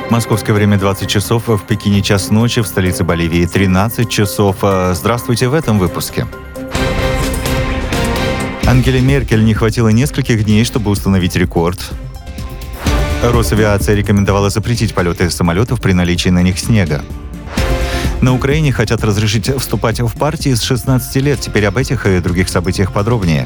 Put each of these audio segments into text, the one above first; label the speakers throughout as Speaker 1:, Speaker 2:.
Speaker 1: Московское время 20 часов, в Пекине час ночи, в столице Боливии 13 часов. Здравствуйте в этом выпуске. Ангеле Меркель не хватило нескольких дней, чтобы установить рекорд. Росавиация рекомендовала запретить полеты самолетов при наличии на них снега. На Украине хотят разрешить вступать в партии с 16 лет. Теперь об этих и других событиях подробнее.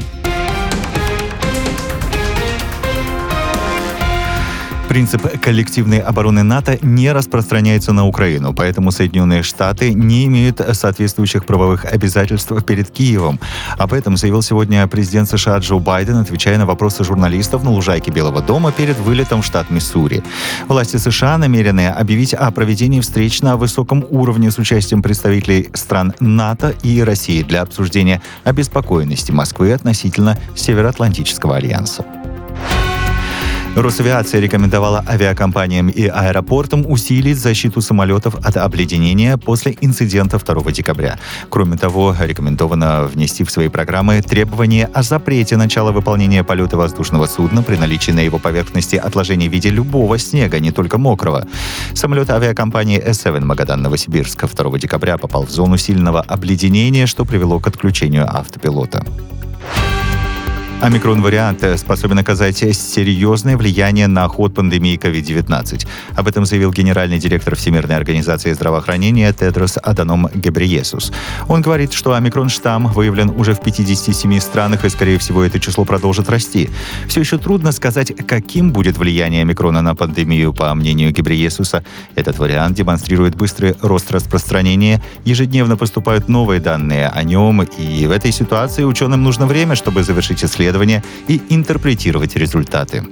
Speaker 1: Принцип коллективной обороны НАТО не распространяется на Украину, поэтому Соединенные Штаты не имеют соответствующих правовых обязательств перед Киевом. Об этом заявил сегодня президент США Джо Байден, отвечая на вопросы журналистов на лужайке Белого дома перед вылетом в штат Миссури. Власти США намерены объявить о проведении встреч на высоком уровне с участием представителей стран НАТО и России для обсуждения обеспокоенности Москвы относительно Североатлантического альянса. Росавиация рекомендовала авиакомпаниям и аэропортам усилить защиту самолетов от обледенения после инцидента 2 декабря. Кроме того, рекомендовано внести в свои программы требования о запрете начала выполнения полета воздушного судна при наличии на его поверхности отложений в виде любого снега, не только мокрого. Самолет авиакомпании S7 Магадан-Новосибирск 2 декабря попал в зону сильного обледенения, что привело к отключению автопилота. Омикрон-вариант способен оказать серьезное влияние на ход пандемии COVID-19. Об этом заявил генеральный директор Всемирной организации здравоохранения Тедрос Аданом Гебрейесус. Он говорит, что омикрон-штамм выявлен уже в 57 странах, и, скорее всего, это число продолжит расти. Все еще трудно сказать, каким будет влияние омикрона на пандемию. По мнению Гебрейесуса, этот вариант демонстрирует быстрый рост распространения. Ежедневно поступают новые данные о нем, и в этой ситуации ученым нужно время, чтобы завершить исследование и интерпретировать результаты.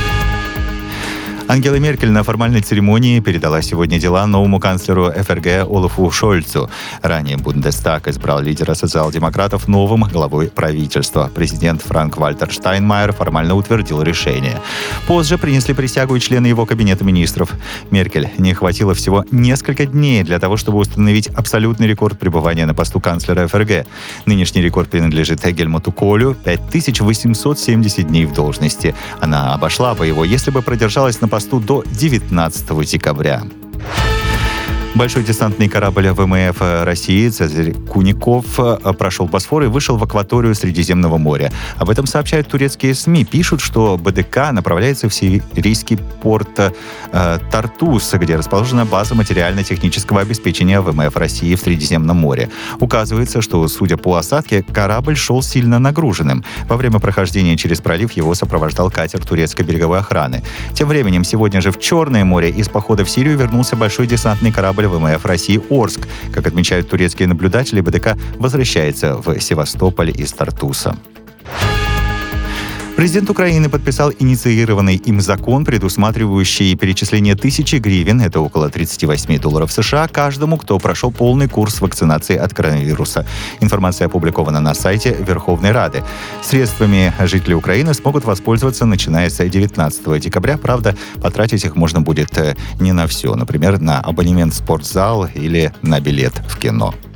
Speaker 1: Ангела Меркель на формальной церемонии передала сегодня дела новому канцлеру ФРГ Олафу Шольцу. Ранее Бундестаг избрал лидера социал-демократов новым главой правительства. Президент Франк-Вальтер Штайнмайер формально утвердил решение. Позже принесли присягу и члены его кабинета министров. Меркель не хватило всего несколько дней для того, чтобы установить абсолютный рекорд пребывания на посту канцлера ФРГ. Нынешний рекорд принадлежит Гельмуту Колю — 5870 дней в должности. Она обошла бы его, если бы продержалась на посту до 19 декабря. Большой десантный корабль ВМФ России «Цезарь Куников» прошел Босфор и вышел в акваторию Средиземного моря. Об этом сообщают турецкие СМИ. Пишут, что БДК направляется в сирийский порт Тартус, где расположена база материально-технического обеспечения ВМФ России в Средиземном море. Указывается, что, судя по осадке, корабль шел сильно нагруженным. Во время прохождения через пролив его сопровождал катер турецкой береговой охраны. Тем временем, сегодня же в Черное море из похода в Сирию вернулся большой десантный корабль ВМФ России «Орск». Как отмечают турецкие наблюдатели, БДК возвращается в Севастополь из Тартуса. Президент Украины подписал инициированный им закон, предусматривающий перечисление 1000 гривен, это около $38 США, каждому, кто прошел полный курс вакцинации от коронавируса. Информация опубликована на сайте Верховной Рады. Средствами жители Украины смогут воспользоваться, начиная с 19 декабря. Правда, потратить их можно будет не на все, например, на абонемент в спортзал или на билет в кино.